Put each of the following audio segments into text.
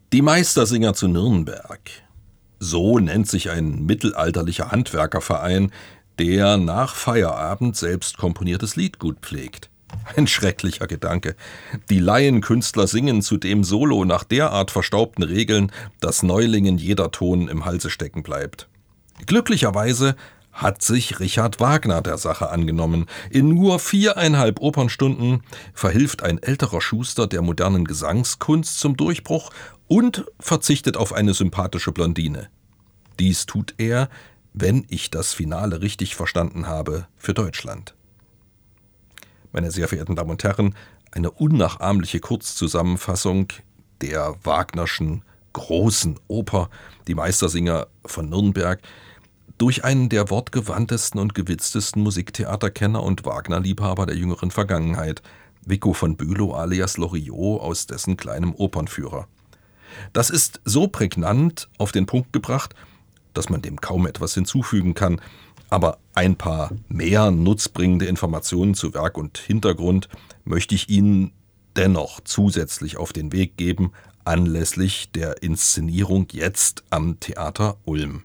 Die Meistersinger zu Nürnberg. So nennt sich ein mittelalterlicher Handwerkerverein, der nach Feierabend selbst komponiertes Liedgut pflegt. Ein schrecklicher Gedanke. Die Laienkünstler singen zudem solo nach derart verstaubten Regeln, dass Neulingen jeder Ton im Halse stecken bleibt. Glücklicherweise hat sich Richard Wagner der Sache angenommen. In nur 4,5 Opernstunden verhilft ein älterer Schuster der modernen Gesangskunst zum Durchbruch und verzichtet auf eine sympathische Blondine. Dies tut er, wenn ich das Finale richtig verstanden habe, für Deutschland. Meine sehr verehrten Damen und Herren, eine unnachahmliche Kurzzusammenfassung der Wagnerschen großen Oper, die Meistersinger von Nürnberg, durch einen der wortgewandtesten und gewitztesten Musiktheaterkenner und Wagner-Liebhaber der jüngeren Vergangenheit, Vico von Bülow alias Loriot aus dessen kleinem Opernführer. Das ist so prägnant auf den Punkt gebracht, dass man dem kaum etwas hinzufügen kann, aber ein paar mehr nutzbringende Informationen zu Werk und Hintergrund möchte ich Ihnen dennoch zusätzlich auf den Weg geben, anlässlich der Inszenierung jetzt am Theater Ulm.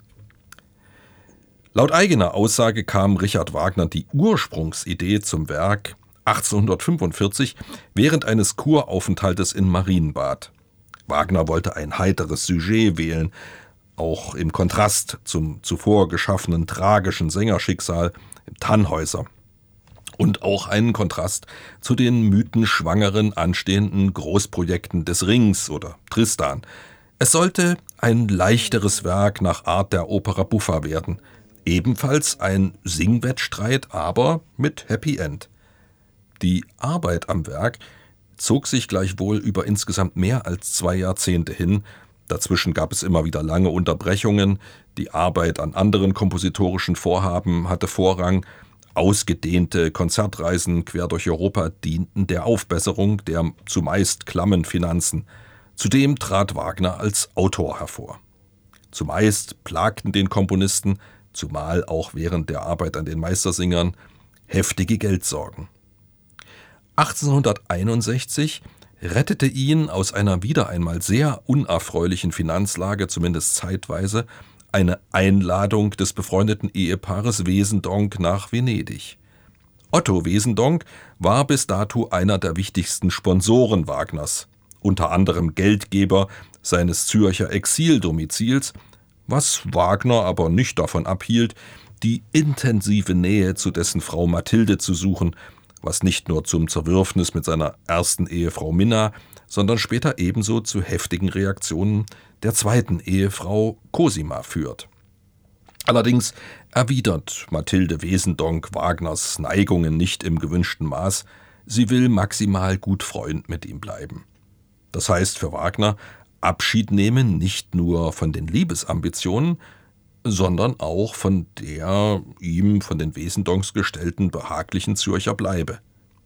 Laut eigener Aussage kam Richard Wagner die Ursprungsidee zum Werk 1845 während eines Kuraufenthaltes in Marienbad. Wagner wollte ein heiteres Sujet wählen, auch im Kontrast zum zuvor geschaffenen tragischen Sängerschicksal im Tannhäuser. Und auch einen Kontrast zu den mythenschwangeren anstehenden Großprojekten des Rings oder Tristan. Es sollte ein leichteres Werk nach Art der Opera Buffa werden. Ebenfalls ein Singwettstreit, aber mit Happy End. Die Arbeit am Werk zog sich gleichwohl über insgesamt mehr als 2 Jahrzehnte hin. Dazwischen gab es immer wieder lange Unterbrechungen. Die Arbeit an anderen kompositorischen Vorhaben hatte Vorrang. Ausgedehnte Konzertreisen quer durch Europa dienten der Aufbesserung der zumeist klammen Finanzen. Zudem trat Wagner als Autor hervor. Zumeist plagten den Komponisten, zumal auch während der Arbeit an den Meistersingern, heftige Geldsorgen. 1861 rettete ihn aus einer wieder einmal sehr unerfreulichen Finanzlage, zumindest zeitweise, eine Einladung des befreundeten Ehepaares Wesendonck nach Venedig. Otto Wesendonck war bis dato einer der wichtigsten Sponsoren Wagners, unter anderem Geldgeber seines Zürcher Exildomizils, was Wagner aber nicht davon abhielt, die intensive Nähe zu dessen Frau Mathilde zu suchen, was nicht nur zum Zerwürfnis mit seiner ersten Ehefrau Minna, sondern später ebenso zu heftigen Reaktionen der zweiten Ehefrau Cosima führt. Allerdings erwidert Mathilde Wesendonck Wagners Neigungen nicht im gewünschten Maß, sie will maximal gut Freund mit ihm bleiben. Das heißt für Wagner, Abschied nehmen nicht nur von den Liebesambitionen, sondern auch von der ihm von den Wesendoncks gestellten behaglichen Zürcher Bleibe.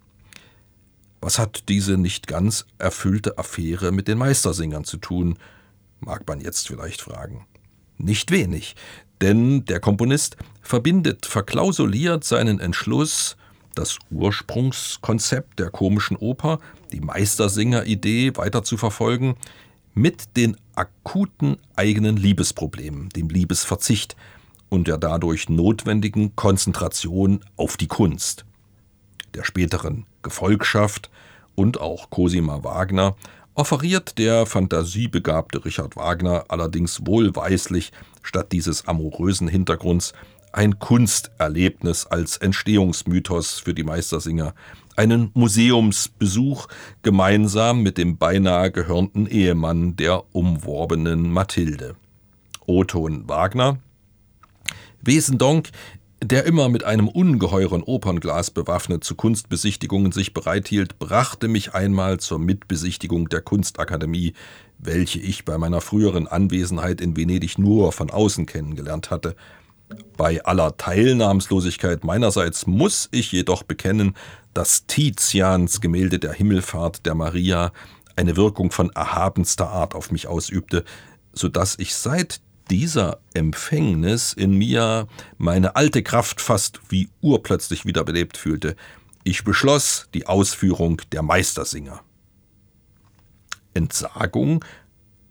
Was hat diese nicht ganz erfüllte Affäre mit den Meistersingern zu tun, mag man jetzt vielleicht fragen. Nicht wenig, denn der Komponist verbindet verklausuliert seinen Entschluss, das Ursprungskonzept der komischen Oper, die Meistersinger-Idee weiter zu verfolgen, mit den akuten eigenen Liebesproblemen, dem Liebesverzicht und der dadurch notwendigen Konzentration auf die Kunst. Der späteren Gefolgschaft und auch Cosima Wagner offeriert der fantasiebegabte Richard Wagner allerdings wohlweislich statt dieses amorösen Hintergrunds ein Kunsterlebnis als Entstehungsmythos für die Meistersinger, einen Museumsbesuch gemeinsam mit dem beinahe gehörnten Ehemann der umworbenen Mathilde. O-Ton Wagner. Wesendonck, der immer mit einem ungeheuren Opernglas bewaffnet zu Kunstbesichtigungen sich bereithielt, brachte mich einmal zur Mitbesichtigung der Kunstakademie, welche ich bei meiner früheren Anwesenheit in Venedig nur von außen kennengelernt hatte. Bei aller Teilnahmslosigkeit meinerseits muss ich jedoch bekennen, dass Tizians Gemälde der Himmelfahrt der Maria eine Wirkung von erhabenster Art auf mich ausübte, so dass ich seit dieser Empfängnis in mir meine alte Kraft fast wie urplötzlich wiederbelebt fühlte. Ich beschloss die Ausführung der Meistersinger. Entsagung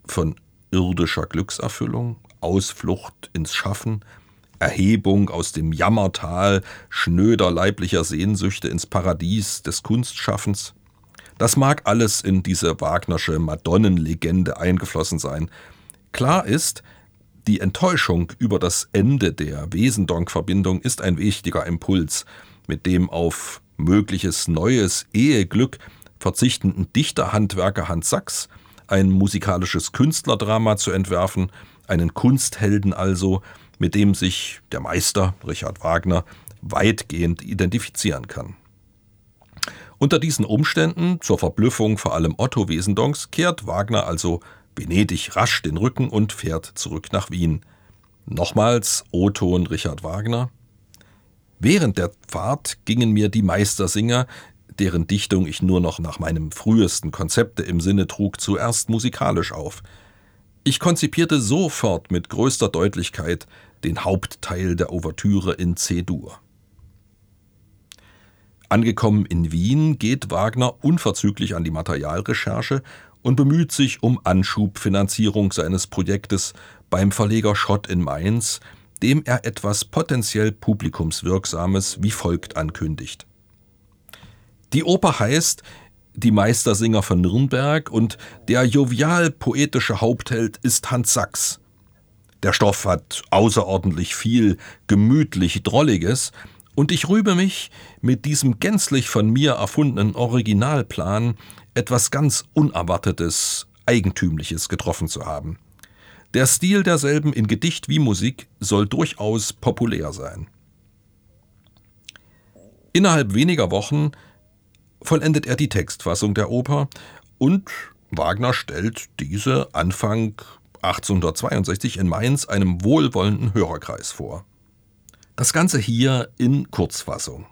von irdischer Glückserfüllung, Ausflucht ins Schaffen, Erhebung aus dem Jammertal schnöder leiblicher Sehnsüchte ins Paradies des Kunstschaffens. Das mag alles in diese Wagnersche Madonnenlegende eingeflossen sein. Klar ist, die Enttäuschung über das Ende der Wesendonck-Verbindung ist ein wichtiger Impuls, mit dem auf mögliches neues Eheglück verzichtenden Dichterhandwerker Hans Sachs ein musikalisches Künstlerdrama zu entwerfen, einen Kunsthelden also, mit dem sich der Meister Richard Wagner weitgehend identifizieren kann. Unter diesen Umständen, zur Verblüffung vor allem Otto Wesendoncks, kehrt Wagner also Venedig rasch den Rücken und fährt zurück nach Wien. Nochmals O-Ton Richard Wagner. Während der Fahrt gingen mir die Meistersinger, deren Dichtung ich nur noch nach meinem frühesten Konzepte im Sinne trug, zuerst musikalisch auf. Ich konzipierte sofort mit größter Deutlichkeit den Hauptteil der Ouvertüre in C-Dur. Angekommen in Wien geht Wagner unverzüglich an die Materialrecherche und bemüht sich um Anschubfinanzierung seines Projektes beim Verleger Schott in Mainz, dem er etwas potenziell Publikumswirksames wie folgt ankündigt. Die Oper heißt »Die Meistersinger von Nürnberg« und der jovial-poetische Hauptheld ist Hans Sachs. Der Stoff hat außerordentlich viel gemütlich Drolliges und ich rühme mich, mit diesem gänzlich von mir erfundenen Originalplan etwas ganz Unerwartetes, Eigentümliches getroffen zu haben. Der Stil derselben in Gedicht wie Musik soll durchaus populär sein. Innerhalb weniger Wochen vollendet er die Textfassung der Oper und Wagner stellt diese Anfang 1862 in Mainz einem wohlwollenden Hörerkreis vor. Das Ganze hier in Kurzfassung.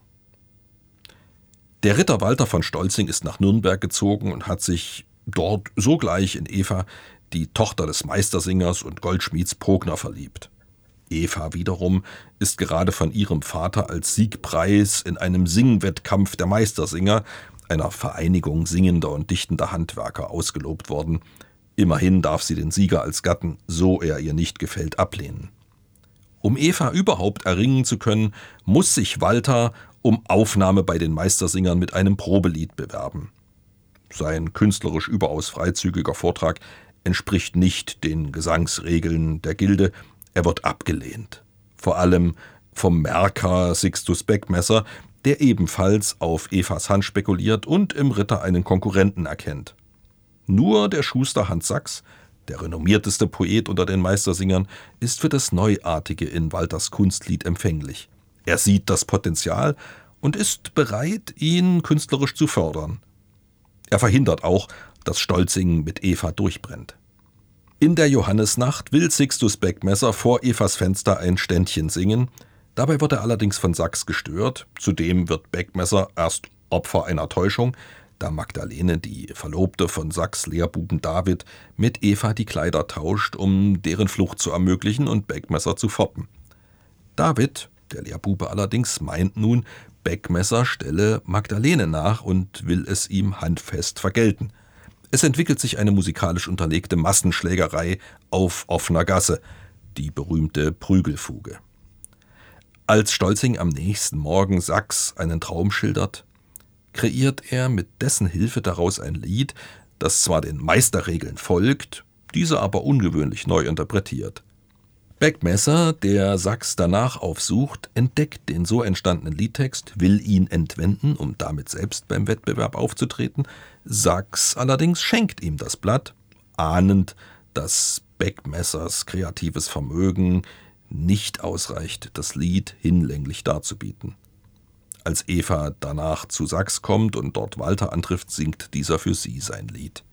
Der Ritter Walter von Stolzing ist nach Nürnberg gezogen und hat sich dort sogleich in Eva, die Tochter des Meistersingers und Goldschmieds Progner, verliebt. Eva wiederum ist gerade von ihrem Vater als Siegpreis in einem Singwettkampf der Meistersinger, einer Vereinigung singender und dichtender Handwerker, ausgelobt worden. Immerhin darf sie den Sieger als Gatten, so er ihr nicht gefällt, ablehnen. Um Eva überhaupt erringen zu können, muss sich Walter um Aufnahme bei den Meistersingern mit einem Probelied bewerben. Sein künstlerisch überaus freizügiger Vortrag entspricht nicht den Gesangsregeln der Gilde, er wird abgelehnt. Vor allem vom Merker Sixtus Beckmesser, der ebenfalls auf Evas Hand spekuliert und im Ritter einen Konkurrenten erkennt. Nur der Schuster Hans Sachs, der renommierteste Poet unter den Meistersingern, ist für das Neuartige in Walters Kunstlied empfänglich. Er sieht das Potenzial und ist bereit, ihn künstlerisch zu fördern. Er verhindert auch, dass Stolzing mit Eva durchbrennt. In der Johannisnacht will Sixtus Beckmesser vor Evas Fenster ein Ständchen singen. Dabei wird er allerdings von Sachs gestört. Zudem wird Beckmesser erst Opfer einer Täuschung, da Magdalene, die Verlobte von Sachs Lehrbuben David, mit Eva die Kleider tauscht, um deren Flucht zu ermöglichen und Beckmesser zu foppen. David, der Lehrbube allerdings, meint nun, Beckmesser stelle Magdalene nach und will es ihm handfest vergelten. Es entwickelt sich eine musikalisch unterlegte Massenschlägerei auf offener Gasse, die berühmte Prügelfuge. Als Stolzing am nächsten Morgen Sachs einen Traum schildert, kreiert er mit dessen Hilfe daraus ein Lied, das zwar den Meisterregeln folgt, diese aber ungewöhnlich neu interpretiert. Beckmesser, der Sachs danach aufsucht, entdeckt den so entstandenen Liedtext, will ihn entwenden, um damit selbst beim Wettbewerb aufzutreten. Sachs allerdings schenkt ihm das Blatt, ahnend, dass Beckmessers kreatives Vermögen nicht ausreicht, das Lied hinlänglich darzubieten. Als Eva danach zu Sachs kommt und dort Walter antrifft, singt dieser für sie sein Lied.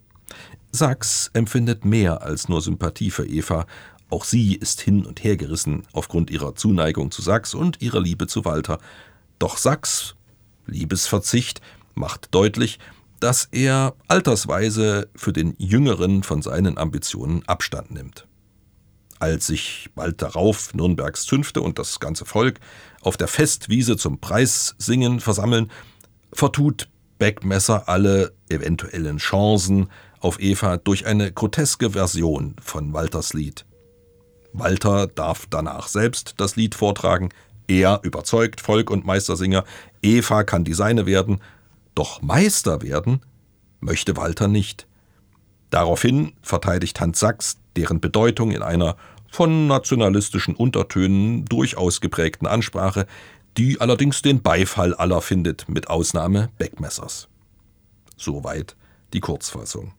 Sachs empfindet mehr als nur Sympathie für Eva, auch sie ist hin und her gerissen aufgrund ihrer Zuneigung zu Sachs und ihrer Liebe zu Walter. Doch Sachs' Liebesverzicht macht deutlich, dass er altersweise für den Jüngeren von seinen Ambitionen Abstand nimmt. Als sich bald darauf Nürnbergs Zünfte und das ganze Volk auf der Festwiese zum Preissingen versammeln, vertut Beckmesser alle eventuellen Chancen auf Eva durch eine groteske Version von Walters Lied. Walter darf danach selbst das Lied vortragen. Er überzeugt Volk und Meistersinger, Eva kann die seine werden, doch Meister werden möchte Walter nicht. Daraufhin verteidigt Hans Sachs deren Bedeutung in einer von nationalistischen Untertönen durchaus geprägten Ansprache, die allerdings den Beifall aller findet, mit Ausnahme Beckmessers. Soweit die Kurzfassung.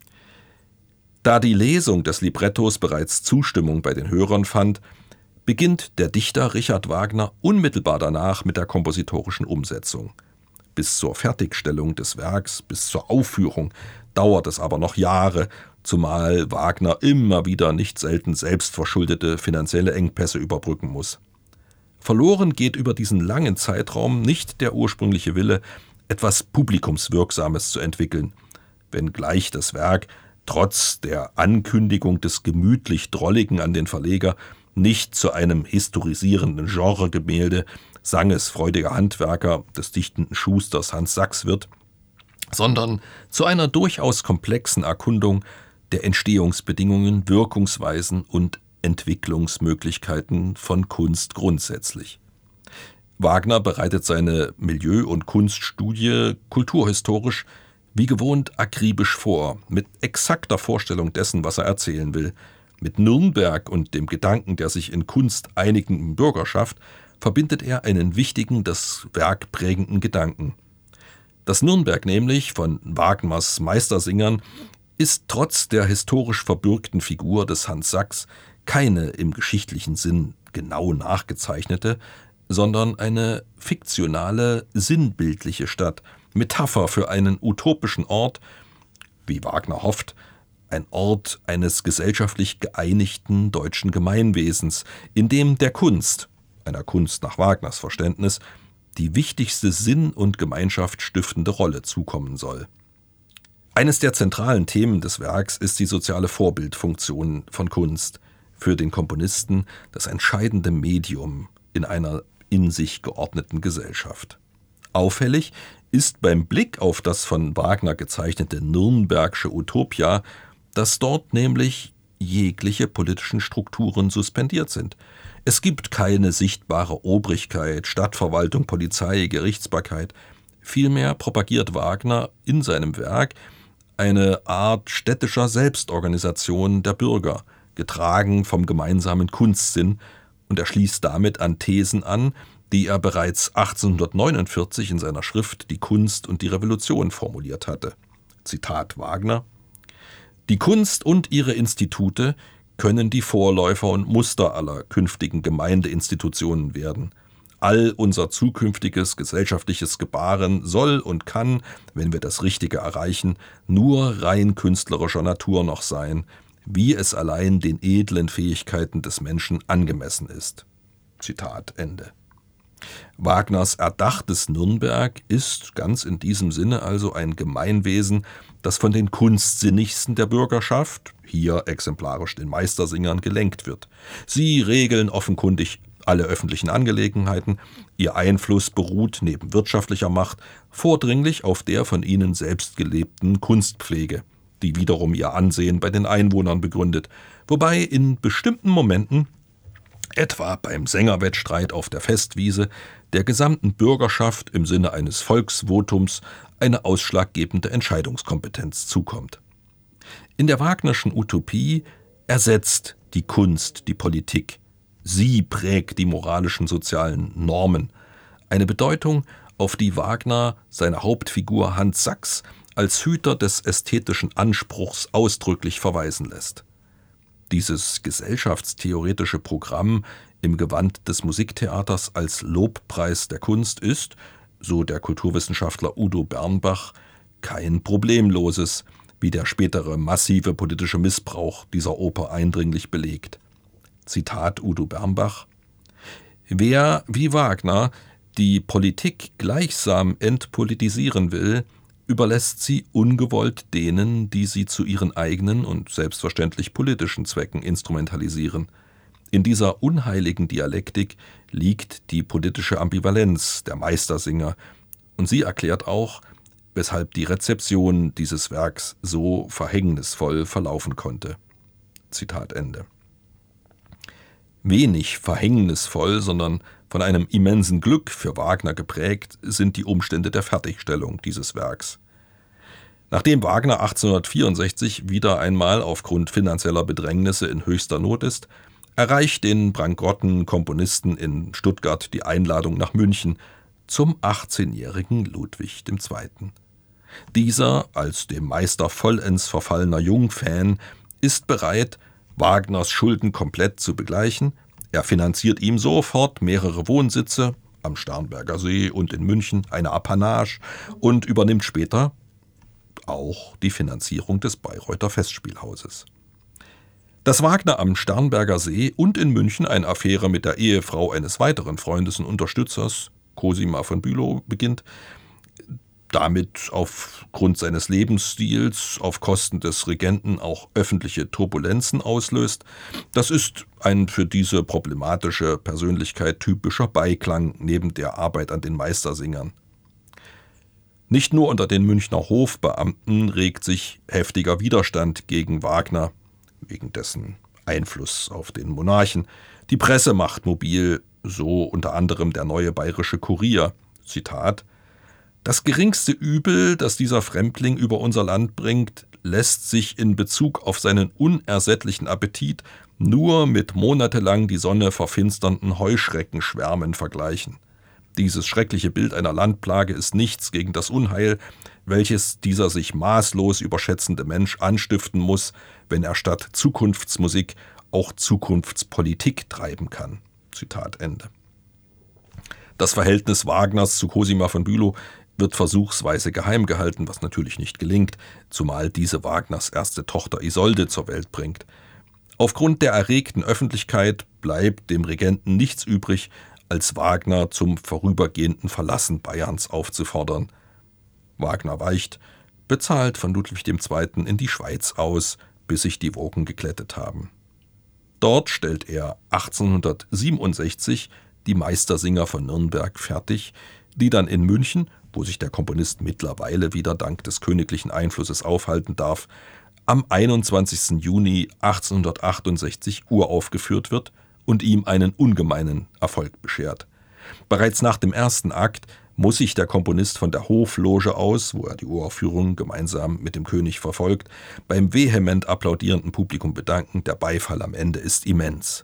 Da die Lesung des Librettos bereits Zustimmung bei den Hörern fand, beginnt der Dichter Richard Wagner unmittelbar danach mit der kompositorischen Umsetzung. Bis zur Fertigstellung des Werks, bis zur Aufführung, dauert es aber noch Jahre, zumal Wagner immer wieder nicht selten selbstverschuldete finanzielle Engpässe überbrücken muss. Verloren geht über diesen langen Zeitraum nicht der ursprüngliche Wille, etwas Publikumswirksames zu entwickeln, wenngleich das Werk trotz der Ankündigung des gemütlich Drolligen an den Verleger nicht zu einem historisierenden Genregemälde Sanges freudiger Handwerker des dichtenden Schusters Hans Sachs wird, sondern zu einer durchaus komplexen Erkundung der Entstehungsbedingungen, Wirkungsweisen und Entwicklungsmöglichkeiten von Kunst grundsätzlich. Wagner bereitet seine Milieu- und Kunststudie kulturhistorisch wie gewohnt akribisch vor, mit exakter Vorstellung dessen, was er erzählen will. Mit Nürnberg und dem Gedanken der sich in Kunst einigenden Bürgerschaft verbindet er einen wichtigen, das Werk prägenden Gedanken. Das Nürnberg nämlich von Wagners Meistersingern ist trotz der historisch verbürgten Figur des Hans Sachs keine im geschichtlichen Sinn genau nachgezeichnete, sondern eine fiktionale, sinnbildliche Stadt, Metapher für einen utopischen Ort, wie Wagner hofft, ein Ort eines gesellschaftlich geeinigten deutschen Gemeinwesens, in dem der Kunst, einer Kunst nach Wagners Verständnis, die wichtigste sinn- und gemeinschaftsstiftende Rolle zukommen soll. Eines der zentralen Themen des Werks ist die soziale Vorbildfunktion von Kunst, für den Komponisten das entscheidende Medium in einer in sich geordneten Gesellschaft. Auffällig ist beim Blick auf das von Wagner gezeichnete Nürnbergsche Utopia, dass dort nämlich jegliche politischen Strukturen suspendiert sind. Es gibt keine sichtbare Obrigkeit, Stadtverwaltung, Polizei, Gerichtsbarkeit. Vielmehr propagiert Wagner in seinem Werk eine Art städtischer Selbstorganisation der Bürger, getragen vom gemeinsamen Kunstsinn, und er schließt damit an Thesen an, die er bereits 1849 in seiner Schrift Die Kunst und die Revolution formuliert hatte. Zitat Wagner: Die Kunst und ihre Institute können die Vorläufer und Muster aller künftigen Gemeindeinstitutionen werden. All unser zukünftiges gesellschaftliches Gebaren soll und kann, wenn wir das Richtige erreichen, nur rein künstlerischer Natur noch sein, wie es allein den edlen Fähigkeiten des Menschen angemessen ist. Zitat Ende. Wagners erdachtes Nürnberg ist ganz in diesem Sinne also ein Gemeinwesen, das von den kunstsinnigsten der Bürgerschaft, hier exemplarisch den Meistersingern, gelenkt wird. Sie regeln offenkundig alle öffentlichen Angelegenheiten, ihr Einfluss beruht neben wirtschaftlicher Macht vordringlich auf der von ihnen selbst gelebten Kunstpflege, die wiederum ihr Ansehen bei den Einwohnern begründet, wobei in bestimmten Momenten, etwa beim Sängerwettstreit auf der Festwiese, der gesamten Bürgerschaft im Sinne eines Volksvotums eine ausschlaggebende Entscheidungskompetenz zukommt. In der Wagnerschen Utopie ersetzt die Kunst die Politik. Sie prägt die moralischen sozialen Normen, eine Bedeutung, auf die Wagner seine Hauptfigur Hans Sachs als Hüter des ästhetischen Anspruchs ausdrücklich verweisen lässt. Dieses gesellschaftstheoretische Programm im Gewand des Musiktheaters als Lobpreis der Kunst ist, so der Kulturwissenschaftler Udo Bernbach, kein problemloses, wie der spätere massive politische Missbrauch dieser Oper eindringlich belegt. Zitat Udo Bernbach: Wer, wie Wagner, die Politik gleichsam entpolitisieren will, überlässt sie ungewollt denen, die sie zu ihren eigenen und selbstverständlich politischen Zwecken instrumentalisieren. In dieser unheiligen Dialektik liegt die politische Ambivalenz der Meistersinger, und sie erklärt auch, weshalb die Rezeption dieses Werks so verhängnisvoll verlaufen konnte. Zitat Ende. Wenig verhängnisvoll, sondern von einem immensen Glück für Wagner geprägt, sind die Umstände der Fertigstellung dieses Werks. Nachdem Wagner 1864 wieder einmal aufgrund finanzieller Bedrängnisse in höchster Not ist, erreicht den bankrotten Komponisten in Stuttgart die Einladung nach München zum 18-jährigen Ludwig II. Dieser, als dem Meister vollends verfallener Jungfan, ist bereit, Wagners Schulden komplett zu begleichen. Er finanziert ihm sofort mehrere Wohnsitze am Starnberger See und in München, eine Apanage, und übernimmt später auch die Finanzierung des Bayreuther Festspielhauses. Dass Wagner am Starnberger See und in München eine Affäre mit der Ehefrau eines weiteren Freundes und Unterstützers, Cosima von Bülow, beginnt, damit aufgrund seines Lebensstils auf Kosten des Regenten auch öffentliche Turbulenzen auslöst, das ist ein für diese problematische Persönlichkeit typischer Beiklang neben der Arbeit an den Meistersingern. Nicht nur unter den Münchner Hofbeamten regt sich heftiger Widerstand gegen Wagner, wegen dessen Einfluss auf den Monarchen. Die Presse macht mobil, so unter anderem der Neue Bayerische Kurier, Zitat: Das geringste Übel, das dieser Fremdling über unser Land bringt, lässt sich in Bezug auf seinen unersättlichen Appetit nur mit monatelang die Sonne verfinsternden Heuschreckenschwärmen vergleichen. Dieses schreckliche Bild einer Landplage ist nichts gegen das Unheil, welches dieser sich maßlos überschätzende Mensch anstiften muss, wenn er statt Zukunftsmusik auch Zukunftspolitik treiben kann. Zitat Ende. Das Verhältnis Wagners zu Cosima von Bülow wird versuchsweise geheim gehalten, was natürlich nicht gelingt, zumal diese Wagners erste Tochter Isolde zur Welt bringt. Aufgrund der erregten Öffentlichkeit bleibt dem Regenten nichts übrig, als Wagner zum vorübergehenden Verlassen Bayerns aufzufordern. Wagner weicht, bezahlt von Ludwig II. In die Schweiz aus, bis sich die Wogen geglättet haben. Dort stellt er 1867 die Meistersinger von Nürnberg fertig, die dann in München, wo sich der Komponist mittlerweile wieder dank des königlichen Einflusses aufhalten darf, am 21. Juni 1868 uraufgeführt wird und ihm einen ungemeinen Erfolg beschert. Bereits nach dem ersten Akt muss sich der Komponist von der Hofloge aus, wo er die Uraufführung gemeinsam mit dem König verfolgt, beim vehement applaudierenden Publikum bedanken. Der Beifall am Ende ist immens.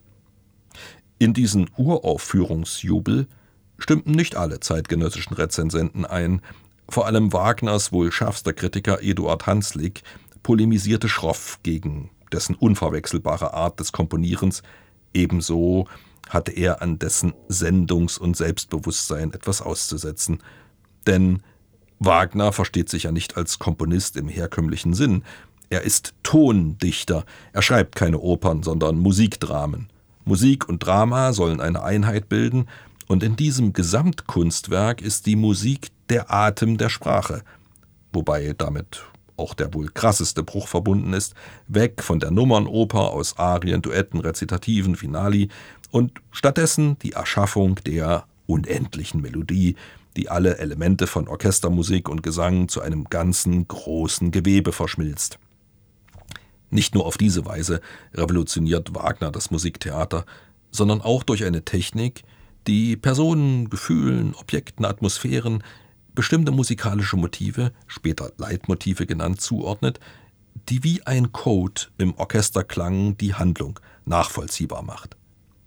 In diesen Uraufführungsjubel stimmten nicht alle zeitgenössischen Rezensenten ein. Vor allem Wagners wohl schärfster Kritiker Eduard Hanslick polemisierte schroff gegen dessen unverwechselbare Art des Komponierens. Ebenso hatte er an dessen Sendungs- und Selbstbewusstsein etwas auszusetzen. Denn Wagner versteht sich ja nicht als Komponist im herkömmlichen Sinn. Er ist Tondichter. Er schreibt keine Opern, sondern Musikdramen. Musik und Drama sollen eine Einheit bilden, und in diesem Gesamtkunstwerk ist die Musik der Atem der Sprache, wobei damit auch der wohl krasseste Bruch verbunden ist, weg von der Nummernoper aus Arien, Duetten, Rezitativen, Finali und stattdessen die Erschaffung der unendlichen Melodie, die alle Elemente von Orchestermusik und Gesang zu einem ganzen großen Gewebe verschmilzt. Nicht nur auf diese Weise revolutioniert Wagner das Musiktheater, sondern auch durch eine Technik, die Personen, Gefühlen, Objekten, Atmosphären bestimmte musikalische Motive, später Leitmotive genannt, zuordnet, die wie ein Code im Orchesterklang die Handlung nachvollziehbar macht.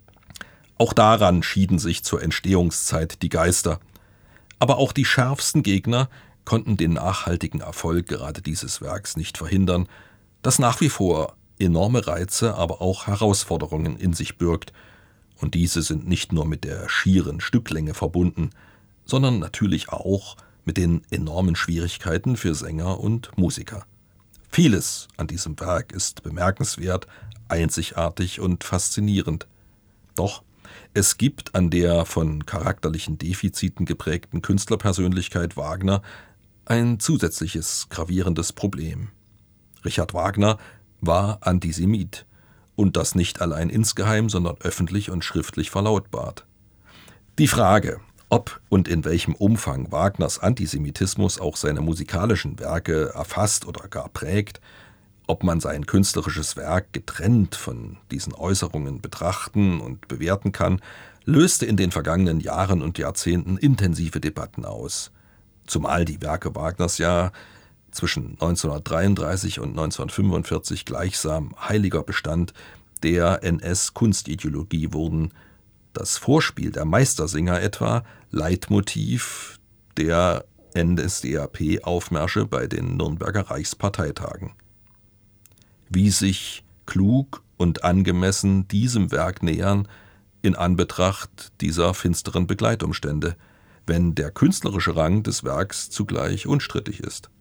Auch daran schieden sich zur Entstehungszeit die Geister. Aber auch die schärfsten Gegner konnten den nachhaltigen Erfolg gerade dieses Werks nicht verhindern, das nach wie vor enorme Reize, aber auch Herausforderungen in sich birgt. Und diese sind nicht nur mit der schieren Stücklänge verbunden, sondern natürlich auch mit den enormen Schwierigkeiten für Sänger und Musiker. Vieles an diesem Werk ist bemerkenswert, einzigartig und faszinierend. Doch es gibt an der von charakterlichen Defiziten geprägten Künstlerpersönlichkeit Wagner ein zusätzliches gravierendes Problem. Richard Wagner war Antisemit, und das nicht allein insgeheim, sondern öffentlich und schriftlich verlautbart. Die Frage, Ob und in welchem Umfang Wagners Antisemitismus auch seine musikalischen Werke erfasst oder gar prägt, ob man sein künstlerisches Werk getrennt von diesen Äußerungen betrachten und bewerten kann, löste in den vergangenen Jahren und Jahrzehnten intensive Debatten aus. Zumal die Werke Wagners ja zwischen 1933 und 1945 gleichsam heiliger Bestand der NS-Kunstideologie wurden, das Vorspiel der Meistersinger etwa Leitmotiv der NSDAP-Aufmärsche bei den Nürnberger Reichsparteitagen. Wie sich klug und angemessen diesem Werk nähern in Anbetracht dieser finsteren Begleitumstände, wenn der künstlerische Rang des Werks zugleich unstrittig ist.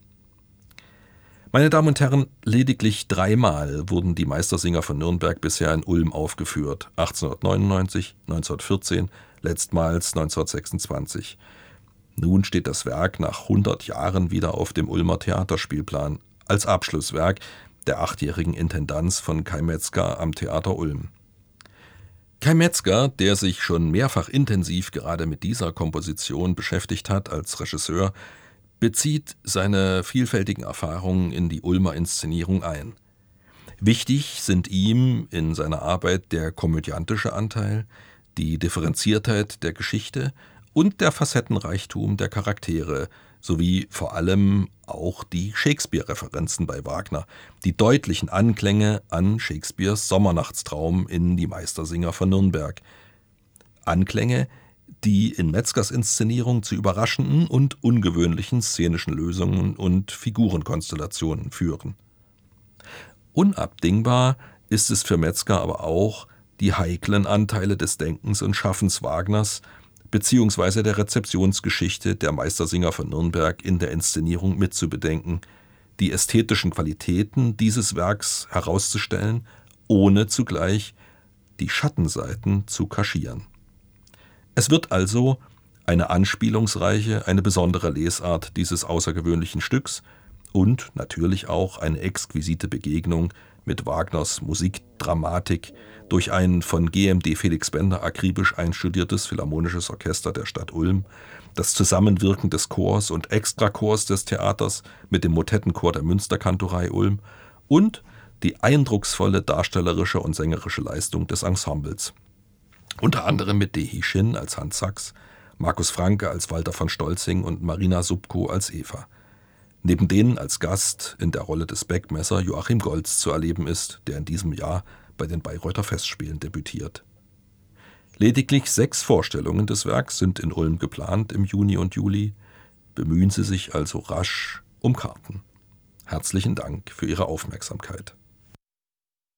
Meine Damen und Herren, lediglich 3-mal wurden die Meistersinger von Nürnberg bisher in Ulm aufgeführt. 1899, 1914, letztmals 1926. Nun steht das Werk nach 100 Jahren wieder auf dem Ulmer Theaterspielplan als Abschlusswerk der 8-jährigen Intendanz von Kai Metzger am Theater Ulm. Kai Metzger, der sich schon mehrfach intensiv gerade mit dieser Komposition beschäftigt hat als Regisseur, bezieht seine vielfältigen Erfahrungen in die Ulmer Inszenierung ein. Wichtig sind ihm in seiner Arbeit der komödiantische Anteil, die Differenziertheit der Geschichte und der Facettenreichtum der Charaktere, sowie vor allem auch die Shakespeare-Referenzen bei Wagner, die deutlichen Anklänge an Shakespeares Sommernachtstraum in Die Meistersinger von Nürnberg. Anklänge, die in Metzgers Inszenierung zu überraschenden und ungewöhnlichen szenischen Lösungen und Figurenkonstellationen führen. Unabdingbar ist es für Metzger aber auch, die heiklen Anteile des Denkens und Schaffens Wagners bzw. der Rezeptionsgeschichte der Meistersinger von Nürnberg in der Inszenierung mitzubedenken, die ästhetischen Qualitäten dieses Werks herauszustellen, ohne zugleich die Schattenseiten zu kaschieren. Es wird also eine anspielungsreiche, eine besondere Lesart dieses außergewöhnlichen Stücks und natürlich auch eine exquisite Begegnung mit Wagners Musikdramatik durch ein von GMD Felix Bender akribisch einstudiertes Philharmonisches Orchester der Stadt Ulm, das Zusammenwirken des Chors und Extrachors des Theaters mit dem Motettenchor der Münsterkantorei Ulm und die eindrucksvolle darstellerische und sängerische Leistung des Ensembles. Unter anderem mit Dehi Shin als Hans Sachs, Markus Franke als Walter von Stolzing und Marina Subko als Eva. Neben denen als Gast in der Rolle des Beckmesser Joachim Goltz zu erleben ist, der in diesem Jahr bei den Bayreuther Festspielen debütiert. Lediglich 6 Vorstellungen des Werks sind in Ulm geplant im Juni und Juli. Bemühen Sie sich also rasch um Karten. Herzlichen Dank für Ihre Aufmerksamkeit.